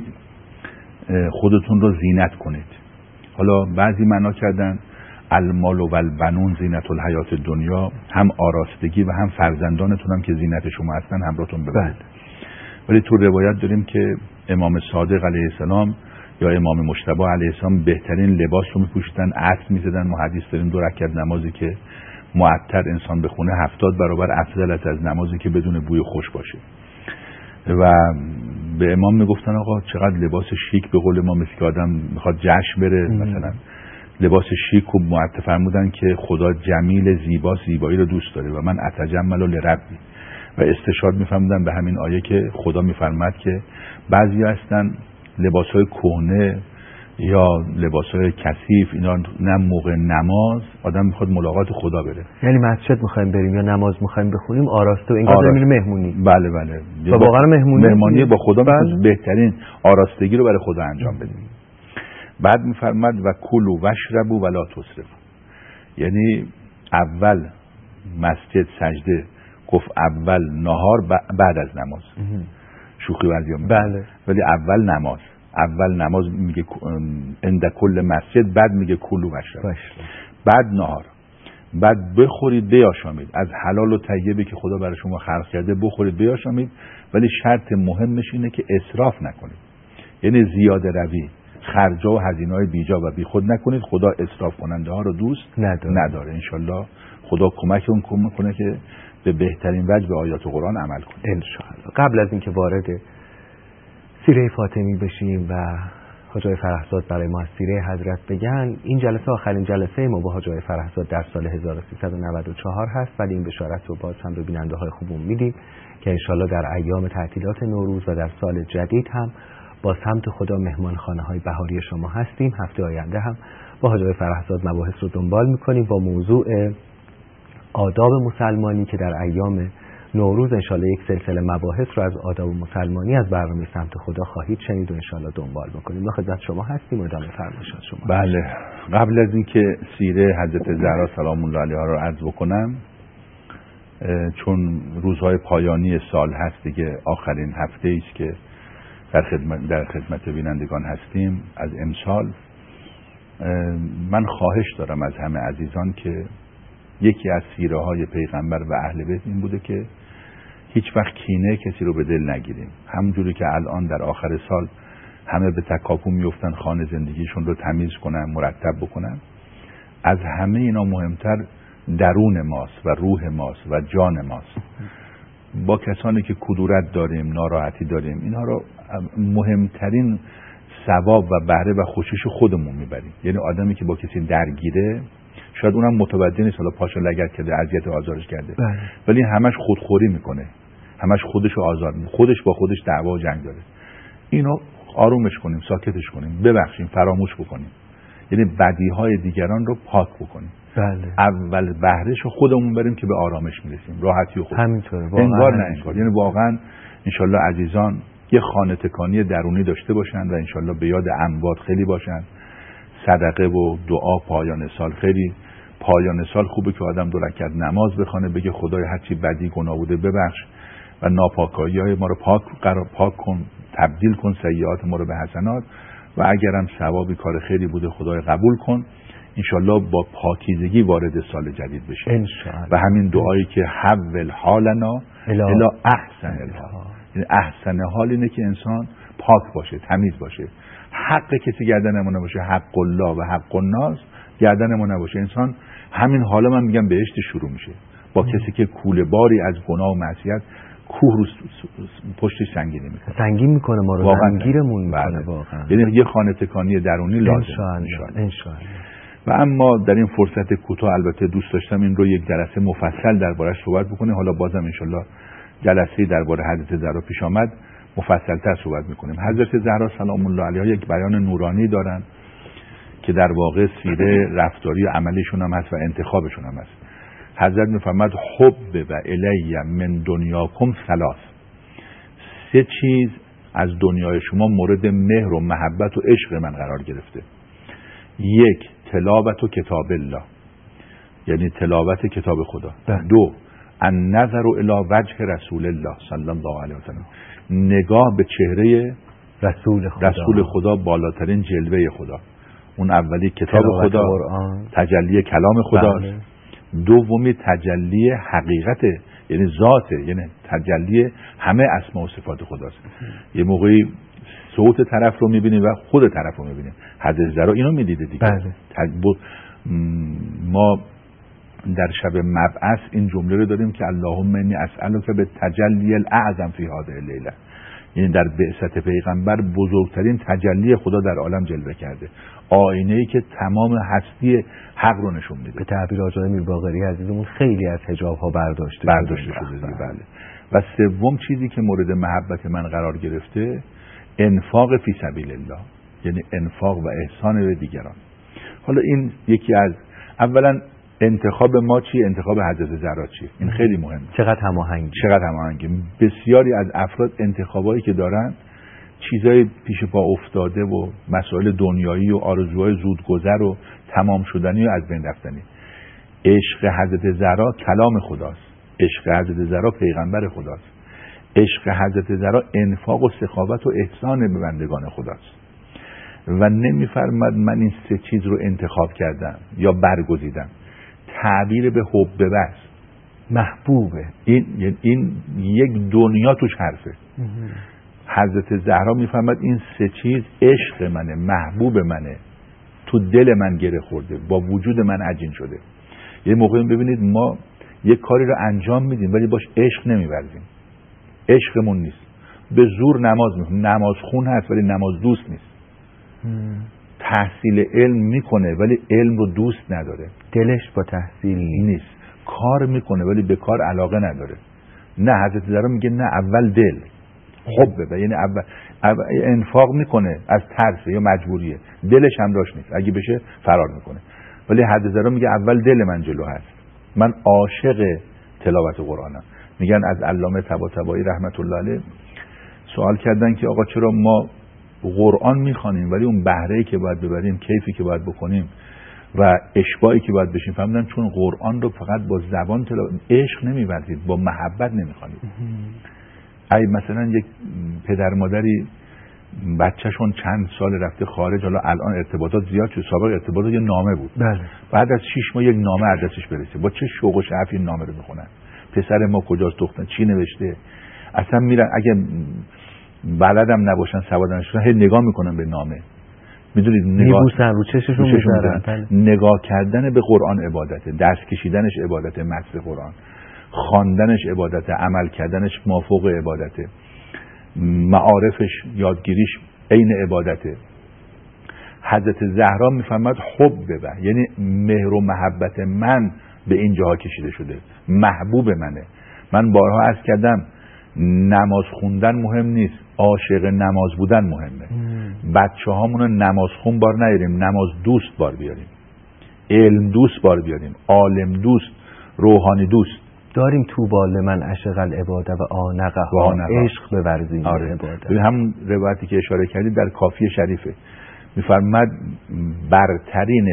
Speaker 2: خودتون رو زینت کنید. حالا بعضی معنا کردن المال و البنون زینت الحیات دنیا، هم آراستگی و هم فرزندانتون هم که زینت شما هستن همراهتون ببرید. ولی تو روایت داریم که امام صادق علیه السلام یا امام مجتبی علیه السلام بهترین لباس رو میپوشیدن، عطر میزدن. ما حدیث داریم دو رکعت نمازی که معطر انسان بخونه هفتاد برابر افضل است از نمازی که بدون بوی خوش باشه. و به امام میگفتن آقا چقدر لباس شیک، به قول ما مثل که آدم میخواد جشن بره مثلا لباس شیک و معطر. فرمودن که خدا جمیل، زیبا، زیبایی رو دوست داره و من اتجمل لربی. و استشهاد میفرمودن به همین آیه که خدا میفرماد که بعضی هستن لباسهای کهنه یا لباسهای کثیف، اینا نه موقع نماز آدم میخواد ملاقات خدا بره،
Speaker 1: یعنی مسجد میخوایم بریم یا نماز میخوایم بخونیم آراسته و اینجا میریم مهمونی.
Speaker 2: بله بله،
Speaker 1: و واقعا مهمونی
Speaker 2: مهمانی با خدا بله. بهترین آراستگی رو برای خدا انجام بدیم. بعد میفرماد و کلوا واشربوا ولا تسرفوا، یعنی اول مسجد سجده گفت اول نهار بعد از نماز. شوخی ورزی
Speaker 1: بله.
Speaker 2: ولی اول نماز، اول نماز میگه عند کل مسجد، بعد میگه کلوا واشربوا، بعد نهار، بعد بخورید بیاشامید از حلال و طیبی که خدا برای شما خلق کرده، بخورید بیاشامید. ولی شرط مهمش اینه که اسراف نکنید، یعنی زیاده روی، خرجا و هزینه‌های بیجا و بیخود نکنید. خدا اسراف کننده ها رو دوست نداره, نداره. انشالله خدا کمکتون کنه که به بهترین وجه به آیات قرآن عمل کنید
Speaker 1: انشالله. قبل از اینکه وارد سیره فاطمی بشیم و حاج آقای فرهزاد برای ما از سیره حضرت بگن، این جلسه آخرین جلسه ما با حاج آقای فرهزاد در سال هزار و سیصد و نود و چهار هست، ولی این بشارت رو باز هم به بیننده های خوبون میدیم که انشالله در ایام تعطیلات نوروز و در سال جدید هم با سمت خدا مهمانخانه های بهاری شما هستیم. هفته آینده هم با حاج آقای فرهزاد مباحث رو دنبال میکنیم با موضوع آداب مسلمانی که در ایام نوروز انشالله یک سلسله مباحث رو از آداب مسلمانی از برنامه سمت خدا خواهید شنید و انشالله دنبال بکنیم. ما خدمت شما هستیم و ادامه فرمایشات شما.
Speaker 2: بله، قبل از اینکه سیره حضرت زهرا سلام الله علیها رو عرض بکنم، چون روزهای پایانی سال هست دیگه، آخرین هفته ایست که در خدمت در خدمت بینندگان هستیم از امسال، من خواهش دارم از همه عزیزان که یکی از سیره های پیغمبر و اهل بیت این بوده که هیچ وقت کینه کسی رو به دل نگیریم. همونجوری که الان در آخر سال همه به تکاپو میفتن خانه زندگیشون رو تمیز کنن، مرتب بکنن، از همه اینا مهمتر درون ماست و روح ماست و جان ماست. با کسانی که کدورت داریم، ناراحتی داریم، اینها رو مهمترین ثواب و بهره و خوشیش خودمون میبریم. یعنی آدمی که با کسی درگیره شاید اونم متوجه نیست حالا پاشو لگد کرده، اذیت و آزارش کرده، بله. ولی همش خودخوری میکنه، همش خودشو آزار میکنه، خودش با خودش دعوا و جنگ داره. اینو آرومش کنیم، ساکتش کنیم، ببخشیم، فراموش بکنیم، یعنی بدیهای دیگران رو پاک بکنیم.
Speaker 1: بله.
Speaker 2: اول بهرهشو خودمون بریم که به آرامش میرسیم، راحتی و خوب.
Speaker 1: همینطوره.
Speaker 2: انگار نه انگار. یعنی واقعا انشالله عزیزان یه خانه تکانی درونی داشته باشن و انشالله به یاد اموات خیلی باشن. صدقه و دعا پایان سال، خیلی پایان سال خوبه که آدم دو رکعت نماز بخونه، بگه خدای هر چی بدی گناه بوده ببخش و ناپاکایی های ما رو پاک قرار پاک کن، تبدیل کن سیئات ما رو به حسنات و اگرم ثوابی کار خیری بوده خدای قبول کن. انشالله با پاکیزگی وارد سال جدید بشه
Speaker 1: انشالله.
Speaker 2: و همین دعایی که حول حالنا الی احسن الحال، یعنی احسن حال اینه که انسان پاک باشه، تمیز باشه. حق کسی گردنمون نباشه، حق الله و حق الناس گردنمون نباشه. انسان همین حالا من میگم بهشت شروع میشه با ام. کسی که کوله باری از گناه و معصیت کوه رو پشتش سنگینی میکنه،
Speaker 1: سنگین میکنه ما رو، زنگیرمون میکنه واقعا.
Speaker 2: یعنی یه خانه تکانی درونی لازم
Speaker 1: انشاءالله.
Speaker 2: و اما در این فرصت کوتاه البته دوست داشتم این رو یک جلسه مفصل دربارش صحبت بکنیم. حالا بازم انشالله جلسه درباره حضرت زهرا پیش آمد مفصل‌تر صحبت میکنیم. حضرت زهرا سلام الله علیها یک بیان نورانی دارن که در واقع سیره رفتاری و عملیشون هم هست و انتخابشون هم هست. حضرت میفرماد حب و الی من دنیاکم ثلاث، سه چیز از دنیای شما مورد مهر و محبت و عشق من قرار گرفته. یک، تلاوت و کتاب الله، یعنی تلاوت کتاب خدا. ده. دو، النظر الی وجه رسول الله صلی الله علیه و سلم، نگاه به چهره
Speaker 1: رسول خدا،
Speaker 2: رسول خدا بالاترین جلوه خدا. اون اولی کتاب خدا، قرآن، تجلی کلام خداست. بله. دومی تجلی حقیقت، یعنی ذات، یعنی تجلی همه اسما و صفات خداست. یه موقعی صوت طرف رو میبینیم و خود طرف رو میبینیم. حضرت زهرا اینو میدیده دیگه.
Speaker 1: بله.
Speaker 2: ما در شب مبعث این جمله رو داریم که اللهم انی اسألک به تجلی الاعظم فی هذه اللیله، یعنی در بعثت پیغمبر بزرگترین تجلی خدا در عالم جلوه کرده، آینه‌ای که تمام هستی حق رو نشون میده.
Speaker 1: به تعبیر آقای میر باقری عزیزمون خیلی از حجاب ها برداشته
Speaker 2: برداشته شده دیگه. بله. و سوم چیزی که مورد محبت من قرار گرفته انفاق فی سبیل الله، یعنی انفاق و احسان به دیگران. حالا این یکی از اولا انتخاب ما چیه، انتخاب حضرت زهرا چیه، این خیلی مهمه.
Speaker 1: چقدر هماهنگی
Speaker 2: چقدر هماهنگی بسیاری از افراد انتخابایی که دارن چیزای پیش پا افتاده و مسائل دنیایی و آرزوهای زودگذر و تمام شدنی و از بین رفتنی. عشق حضرت زهرا کلام خداست، عشق حضرت زهرا پیغمبر خداست، عشق حضرت زهرا انفاق و سخاوت و احسان به بندگان خداست. و نمیفرماد من این سه چیز رو انتخاب کردم یا برگزیدم، تعبیر به حب بس،
Speaker 1: محبوبه.
Speaker 2: این این یک دنیا توش حرفه. حضرت زهرا میفرماد این سه چیز عشق منه، محبوب منه، تو دل من گره خورده، با وجود من عجین شده. یه موقعی ببینید ما یک کاری رو انجام میدیم ولی باش عشق نمیورزیم، عشقمون نیست. به زور نماز میخونیم، نماز خون هست ولی نماز دوست نیست. مم. تحصیل علم میکنه ولی علم رو دوست نداره،
Speaker 1: دلش با تحصیل
Speaker 2: نیست. کار میکنه ولی به کار علاقه نداره. نه، حضرت زهرا میگه نه، اول دل، حب به، یعنی اول, اول انفاق میکنه از ترس یا مجبوریه، دلش هم راش نیست، اگه بشه فرار میکنه. ولی حضرت زهرا میگه اول دل من جلو هست، من عاشق تلاوت قرآنم. میگن از علامه طباطبایی رحمت الله علیه سوال کردن که آقا چرا ما قرآن میخوانیم ولی اون بهره‌ای که باید ببریم، کیفی که باید بکنیم و اشباعی که باید بشیم؟ فهمیدن چون قرآن رو فقط با زبان تلاوت، عشق نمی‌ورزید، با محبت نمیخوانید. ای مثلا یک پدر مادری بچه‌شون چند سال رفته خارج، حالا الان ارتباطات زیاد شد، سابق ارتباطات یه نامه بود.
Speaker 1: بله.
Speaker 2: بعد از شش ماه یک نامه ادرسش برسه، با چه شوق و شعف این نامه رو میخونن. پسر ما کجاست، دختر چی نوشته، اصلا میرن اگه بلدم نباشن، سوادن نشن، هی نگاه میکنن به نامه. میدونید نگاه
Speaker 1: میبوسن رو چششون میذارن.
Speaker 2: نگاه کردن به قرآن عبادته، دست کشیدنش عبادته، مس قرآن خواندنش عبادته، عمل کردنش مافوق عبادته، معارفش یادگیریش عین عبادته. حضرت زهرا میفرماد حب به، یعنی مهر و محبت من به این جاها کشیده شده، محبوب منه. من بارها عرض کردم نماز خوندن مهم نیست، عاشق نماز بودن مهمه. بچه هامونو نماز خون بار نیاریم، نماز دوست بار بیاریم، علم دوست بار بیاریم، عالم دوست، روحانی دوست.
Speaker 1: داریم تو بال من عشق العباده و آنقه ها، عشق بورزیم.
Speaker 2: آره. عباده. هم روایتی که اشاره کردید در کافی شریفه میفرماد برترین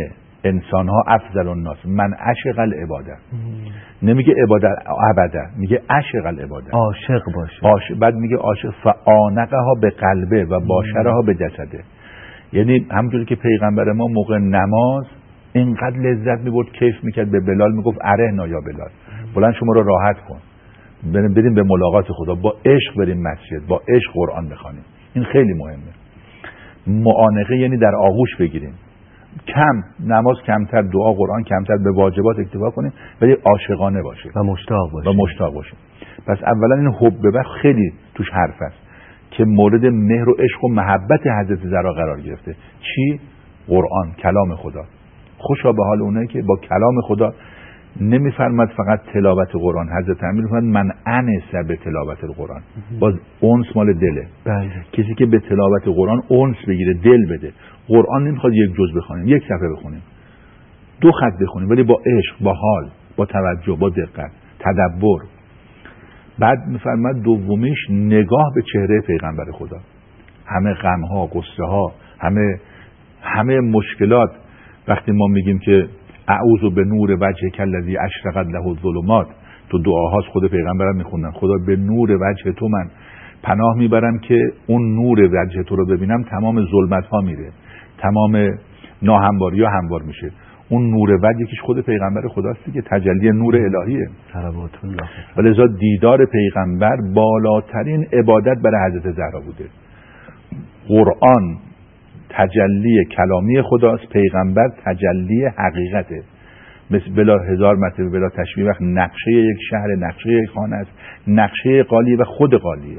Speaker 2: انسان ها افضل الناس من عشق العباده. نمیگه عبادت ابدا، میگه عشق العباده،
Speaker 1: عاشق باشه.
Speaker 2: عاشق. بعد میگه عاشق فآنقها به قلبه و باشرها به جسده. یعنی همونجوری که پیغمبر ما موقع نماز اینقدر لذت میبرد، کیف میکرد، به بلال میگفت ارهنا یا بلال، بلند شما رو راحت کن، بریم به ملاقات خدا، با عشق بریم مسجد، با عشق قرآن بخوانیم. این خیلی مهمه. معانقه یعنی در آغوش بگیریم، کم نماز کمتر، دعا قرآن کمتر، به واجبات اکتفا کنیم، ولی عاشقانه باشه
Speaker 1: و مشتاق باشه
Speaker 2: و مشتاق باشه. پس اولا این حب به خیلی توش حرف است که مورد مهر و عشق و محبت حضرت زهرا قرار گرفته. چی؟ قرآن، کلام خدا. خوشا به حال اونایی که با کلام خدا نمیفرماد فقط تلاوت قرآن، حضرت امیر فرمود من انس به تلاوت القرآن، باز اونس مال دله.
Speaker 1: بله.
Speaker 2: کسی که به تلاوت قرآن اونس بگیره، دل بده. قرآن نمیخواد یک جز بخونیم، یک صفحه بخونیم، دو خط بخونیم، ولی با عشق، با حال، با توجه، با دقت، تدبر. بعد میفرماد دومیش نگاه به چهره پیغمبر خدا. همه غم ها، غصه ها، همه همه مشکلات، وقتی ما میگیم که اعوذ به نور وجهک الذی اشرقت له الظلمات، تو دعاهاست خود پیغمبرم میخوندن، خدا به نور وجه تو من پناه میبرم که اون نور وجه تو رو ببینم، تمام ظلمت ها میره، تمام ناهمواری ها هموار میشه. اون نور وجه که خود پیغمبر خداستی که تجلی نور الهیه.
Speaker 1: صلوات الله.
Speaker 2: ولذا دیدار پیغمبر بالاترین عبادت برای حضرت زهرا بوده. قرآن تجلی کلامی خداست، پیغمبر تجلی حقیقته. مثل بلا هزار مرتبه بلا تشبیه، وقت نقشه یک شهر، نقشه یک خانه است، نقشه قالیه و خود قالیه.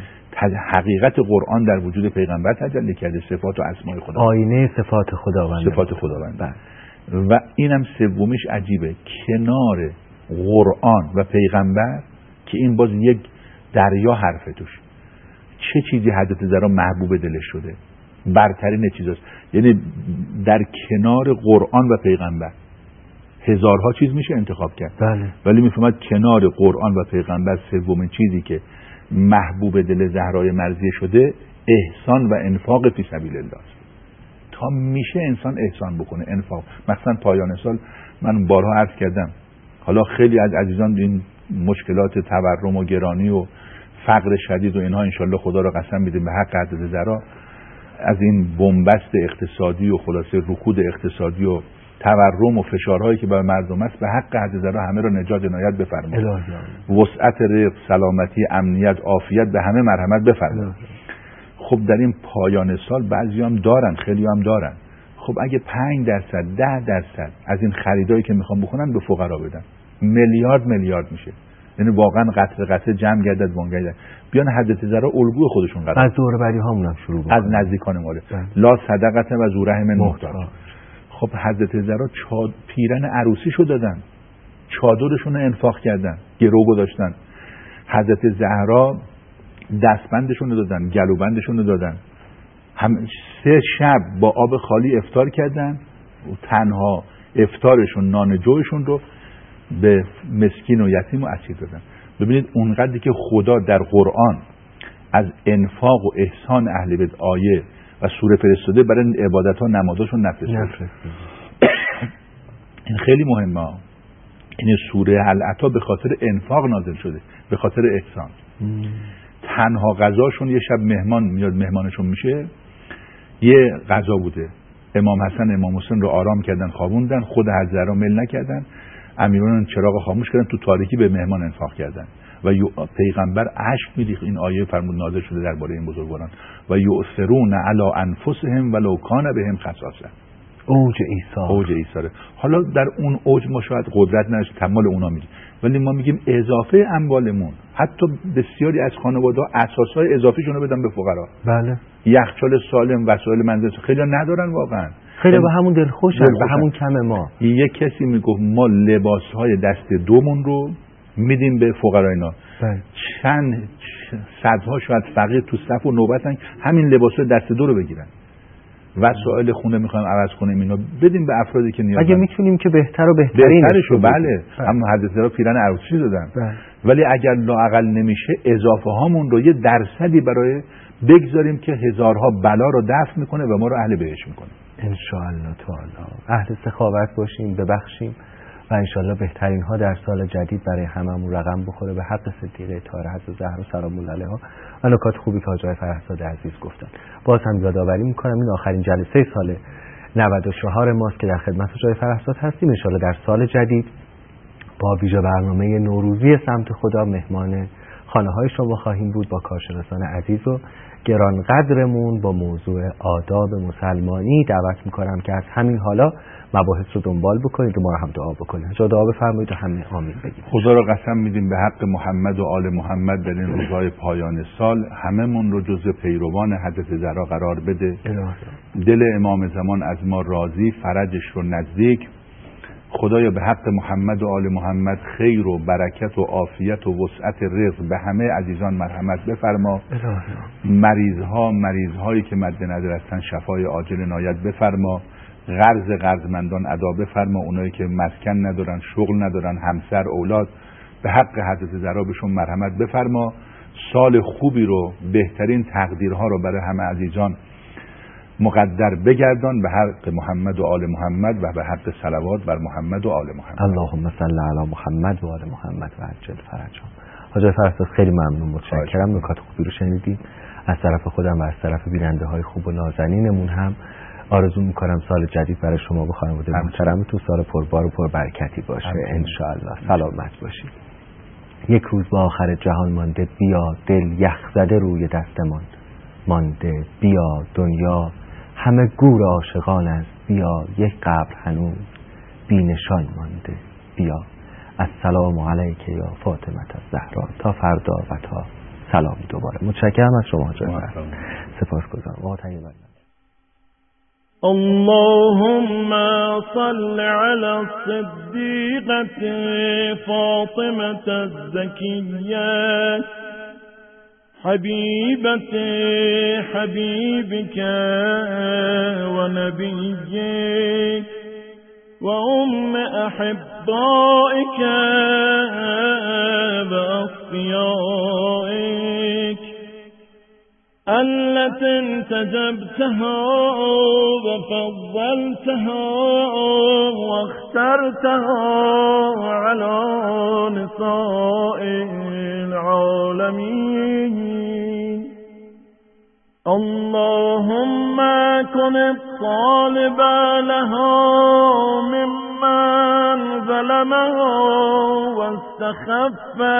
Speaker 2: حقیقت قرآن در وجود پیغمبر تجلی کرده، صفات و اسماء خدا،
Speaker 1: آینه صفات خداوند،
Speaker 2: صفات خداوند. و اینم سومیش عجیبه، کنار قرآن و پیغمبر که این باز یک دریا حرف توش، چه چیزی حضرت زهرا محبوب دلش شده، برترین چیزاست. یعنی در کنار قرآن و پیغمبر هزارها چیز میشه انتخاب کرد.
Speaker 1: بله.
Speaker 2: ولی میفهمد کنار قرآن و پیغمبر سومین چیزی که محبوب دل زهرای مرضیه شده احسان و انفاق فی سبیل الله است. تا میشه انسان احسان بکنه، انفاق. مثلا پایان سال من بارها عرض کردم، حالا خیلی از عزیزان این مشکلات تورم و گرانی و فقر شدید و اینها انشالله خدا را قسم میدیم به حق حضرت زهرا از این بنبست اقتصادی و خلاصه رکود اقتصادی و تورم و فشارهایی که بر مردم است، به حق حضرت زهرا همه را نجات عنایت بفرمایید. وسعت رزق، سلامتی، امنیت، عافیت به همه مرحمت بفرمایید. خب در این پایان سال بعضی هم دارن، خیلی هم دارن. خب اگه پنج درصد، ده درصد از این خریدایی که میخوام بکنن به فقرا بدن، میلیارد میلیارد میشه. یعنی واقعا قطره قطره جمع گردد وان گردد. بیان حضرت زهرا الگوی خودشون قرار
Speaker 1: از دور بری هامون هم شروع بکنن،
Speaker 2: از نزدیکان ماله لا صدقه و ذو رحم محتاج. خب حضرت زهرا چاد پیرن عروسیشو دادن، چادرشون رو انفاق کردن، گرو گذاشتن. حضرت زهرا دستبندشون رو دادن، گلوبندشون رو دادن. هم سه شب با آب خالی افطار کردن و تنها افطارشون نان جوشون رو به مسکین و یتیم و اسیر دادن. ببینید اونقدری که خدا در قرآن از انفاق و احسان اهل بیت آیه و سوره فرستاده برای عبادت ها نمازاشون نفرستاده. این خیلی مهمه. این سوره العطا به خاطر انفاق نازل شده، به خاطر احسان. مم. تنها غذاشون یه شب مهمان میاد، مهمانشون میشه، یه غذا بوده. امام حسن امام حسین رو آرام کردن، خوابوندن، خود حضرت زهرا میل نکردن، امیران چراغ خاموش کردن، تو تاریکی به مهمان انفاق کردن و پیغمبر اشک میریخت. این آیه فرمود نازل شده درباره این بزرگواران و یؤثرون علی انفسهم ولو کان بهم خصاصه.
Speaker 1: اوج ایثار،
Speaker 2: اوج ایثاره. حالا در اون اوج ما شاید قدرت نداشت تمام اونا میگیم، ولی ما میگیم اضافه اموالمون، حتی بسیاری از خانواده‌ها اساسای اضافیشون رو بدن به فقرا.
Speaker 1: بله.
Speaker 2: یخچال سالم، وسایل منزل خیلی ندارن واقعا.
Speaker 1: خیلی به همون دلخوشن، به همون کم ما.
Speaker 2: یک کسی میگفت ما لباسهای دست دومون رو میدیم به فقرا اینا. بله. چند صدها شاید فقیر تو صف و نوبتن همین لباسهای دست دو رو بگیرن. وسایل خونه میخوایم عوض کنیم، اینا بدیم به افرادی که نیاز
Speaker 1: اگه میتونیم که بهتر و بهترینش
Speaker 2: بهترشو. بله. هم حضرت زهرا پیرن عروسی دادن. بله. ولی اگر لااقل نمیشه اضافه هامون رو یه درصدی برای بگذاریم که هزارها بلا رو دفع میکنه و ما رو اهل بهشت میکنه.
Speaker 1: انشاءالله تعالی اهل سخاوت باشیم، ببخشیم و انشاءالله بهترین ها در سال جدید برای هممون رقم بخوره به حق صدیقه طاهره حضرت زهرا سلام الله علیها و نکات خوبی که حاج آقای فرهزاد عزیز گفتن. باز هم یادآوری میکنم این آخرین جلسه سال نود و چهار ماست که در خدمت حاج آقای فرهزاد هستیم. انشاءالله در سال جدید با ویژه برنامه نوروزی سمت خدا مهمان خانه های شما خواهیم بود با کارشناسان عزیز و گرانقدرمون با موضوع آداب مسلمانی. دعوت میکنم که از همین حالا مباحث رو دنبال بکنید و ما رو هم دعا بکنید. جا دعا بفرمایید و همه آمین بگید.
Speaker 2: خدا رو قسم میدیم به حق محمد و آل محمد در این روزهای پایان سال هممون رو جزو پیروان حضرت زهرا قرار بده. دل امام زمان از ما راضی، فرجش رو نزدیک. خدایا به حق محمد و آل محمد خیر و برکت و عافیت و وسعت رزق به همه عزیزان مرحمت بفرما. مریضها مریضهایی که مد نظر هستن شفای عاجل عنایت بفرما. قرض قرضمندان ادا بفرما. اونایی که مسکن ندارن، شغل ندارن، همسر، اولاد، به حق حضرت زهرا بهشون مرحمت بفرما. سال خوبی رو، بهترین تقدیرها رو برای همه عزیزان مقدر بگردان به حق محمد و آل محمد و به حق صلوات بر محمد و آل محمد.
Speaker 1: اللهم صل علی محمد و آل محمد و عجل فرجهم. حاج فرهزاد خیلی ممنون، متشکرم. نکات خوبی رو شنیدیم از طرف خودم و از طرف بیننده های خوب و نازنینمون. هم آرزو میکنم سال جدید برای شما و خانواده محترم تو سال پربار و پربرکتی باشه ان شاء الله. سلامت باشید. یک روز با آخر جهان مانده، بیا دل یخ زده روی دستمان مانده، بیا دنیا همه گور عاشقان است، بیا یک قبر هنوز بی نشان مانده، بیا السلام علیک یا فاطمه الزهرا. تا فردا و تا سلام دوباره. متشکرم از شما حاج آقا. سپاسگزارم. آقا طیب
Speaker 5: اللهم صل على الصديقة فاطمة الزكية حبيبة حبيبك ونبيك وأم أحبائك وأصفيائك التي انتجبتها وفضلتها واخترتها على نساء العالمين. اللهم كن الطالب لها ممن ظلمها واستخف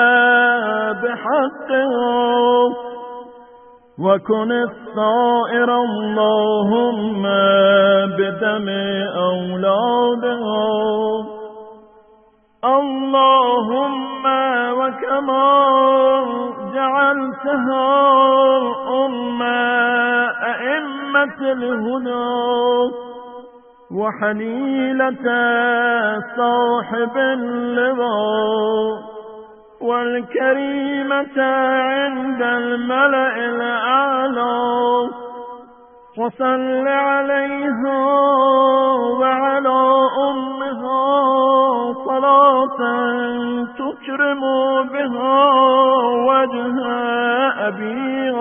Speaker 5: بحقها وكن الصائر اللهم بدم أولادها. اللهم وكما جعلتها أم أئمة الهدى وحليلة صاحب اللواء والكريمة عند الملأ الأعلى وصل عليها وعلى أمها صلاة تكرم بها وجه أبيها